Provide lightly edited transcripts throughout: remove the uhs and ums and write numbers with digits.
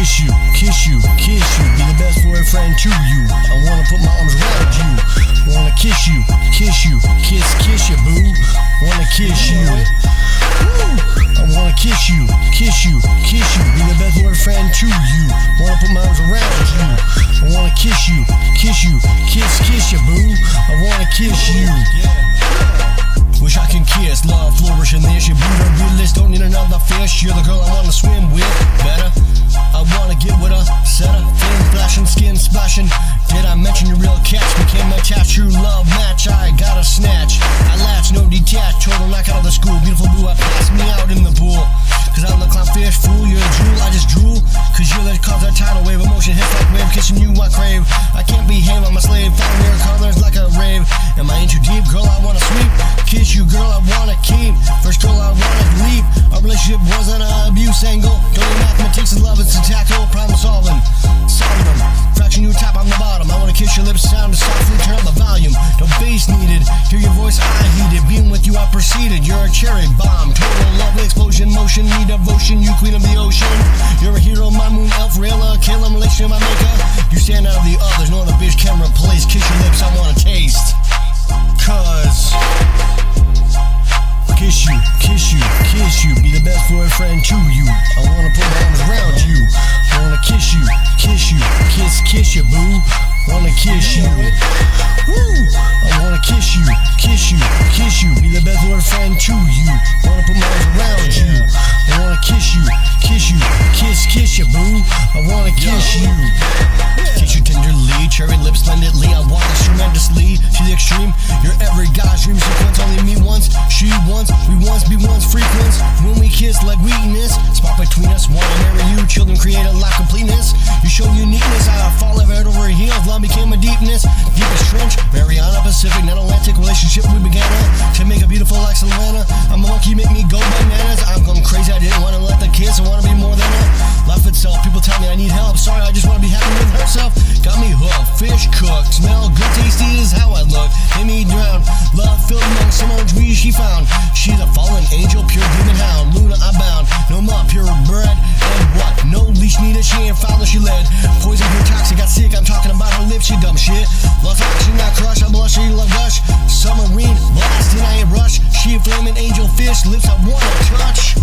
kiss you, kiss you, kiss you, be the best boyfriend to you. I wanna put my arms around you. Wanna kiss you, kiss you, kiss you, boo. Wanna kiss you. Woo. I wanna kiss you, kiss you, kiss you, be the best boyfriend to you. Wanna put my arms around you. I wanna kiss you, kiss you, kiss you, boo. I wanna kiss you. Wish I can kiss, love flourish in this. You're beautiful, don't need another fish. You're the girl I wanna swim with. Better, I wanna get with her. Set her, fin flashing, skin splashing. Did I mention your real catch? Became attached, true love match. I got a snatch. I latch, no detach. Total knock out of the school. Beautiful blue, I pass me out in the pool. Cause I'm the clownfish fool, you're a jewel, I just drool. Cause you're the cause that tidal wave. Emotion hits like wave, kissing you I crave. I can't behave, I'm a slave. Following your colors like a rave. Am I in too deep? Girl, I wanna sweep. Kiss you, girl, I wanna keep. First girl, I wanna leave. Our relationship wasn't an abuse angle. Don't need mathematics and love, it's a tackle. Problem solving, solving them. Fraction you top, I'm the bottom. I wanna kiss your lips, sound to softly turn up the volume. No bass needed, hear your voice, I heeded. Being with you, I proceeded. You're a cherry bomb. Total lovely explosion, motion, need devotion. You queen of the ocean. You're a hero, my moon elf, Rayla, Caleb, relation, my maker. You stand out of the others, no other bitch can replace. Kiss your lips, I wanna taste. Cause kiss you, kiss you, kiss you, be the best boyfriend to you. I wanna put my arms around you. I wanna kiss you, kiss you, boo. Wanna kiss you. Woo! I wanna kiss you, kiss you, be the best boyfriend to you. Wanna put my arms around you. I wanna kiss you, kiss you, boo. I wanna kiss you. Kiss you tenderly, cherry lips splendidly. I walk this tremendously to the extreme. You're every guy's dream sequence. Only me once, she once, we once, be once frequency. When we kiss like weakness, spark between us. Wanna marry you, children create a lack of completeness. You show uniqueness, I fall head over heels. Love became a deepness, deepest trench. Mariana Pacific, not Atlantic relationship we began to make a beautiful like Savannah. I'm a monkey, make me go bananas. I'm going crazy, I didn't want to let the kiss. I want to be more than a life itself. People tell me I need help. Sorry, I just want to be happy with herself. Got me hooked, fish cooked, smell good, tasty is how I look. Made me drown, love filled among some orange weed she found. She's a fallen angel, pure demon hound. Luna, I bound, no more purebred. And what? No leash needed, she ain't foul, she led. Poison, pure toxic, got sick, I'm talking about her lips, she dumb shit. Love action, not crush, I blush, she love gush. Submarine, blasting, I ain't rush. She a flaming angel fish, lips I wanna touch.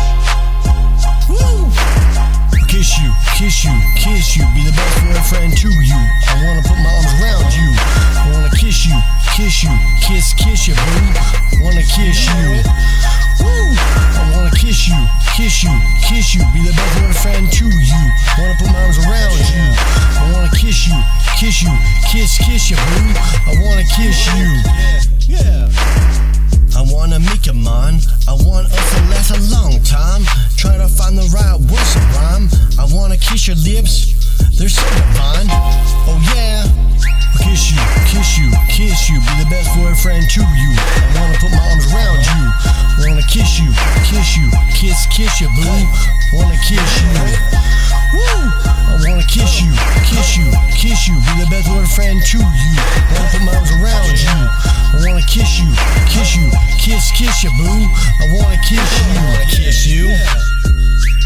Woo! Kiss you, kiss you, kiss you, be the best boyfriend to you. I wanna put my arms around you. I wanna kiss you, kiss you, boo. Wanna kiss you. Woo! I wanna kiss you, kiss you, be the best boyfriend to you. Wanna put my arms around you. I wanna kiss you, kiss you, boo. I wanna kiss you. Yeah. I wanna make you mine. I want us to last a long time. Trying to find the right words to rhyme. I wanna kiss your lips, they're so divine. Oh yeah. Kiss you, be the best boyfriend to you. I wanna put my arms around you. I wanna kiss you, kiss you, boo. Wanna kiss you. Woo! I wanna kiss you, be the best boyfriend to you. I wanna put my arms around you. I wanna kiss you, kiss you, boo. I wanna kiss you.